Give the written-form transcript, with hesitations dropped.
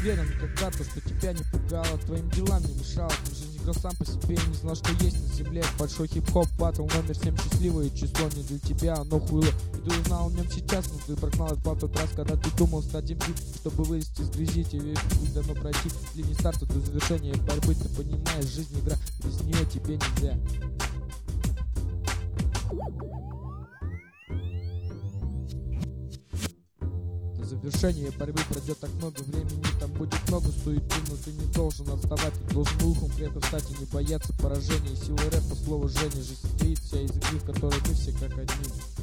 уверен когда-то, что тебя не пугало, твоим делам не мешало. Ты в жизни играл сам по себе и не знал, что есть на земле большой хип-хоп батл номер 7, счастливое число не для тебя, оно хуйло. И ты узнал о нем сейчас, но ты прогнал этот план тот раз, когда ты думал стать MC, чтобы вылезти из грязи. Тебе весь путь давно пройти, с линии старта до завершения борьбы. Ты понимаешь, жизнь игра, без нее тебе нельзя. До завершения борьбы пройдет так много времени, там будет много суеты, но ты не должен отставать. Ты должен ухом крепко встать и не бояться поражения. Сила рэпа, слово Женя, жизнь стоит вся из игры, в которой мы все как одни.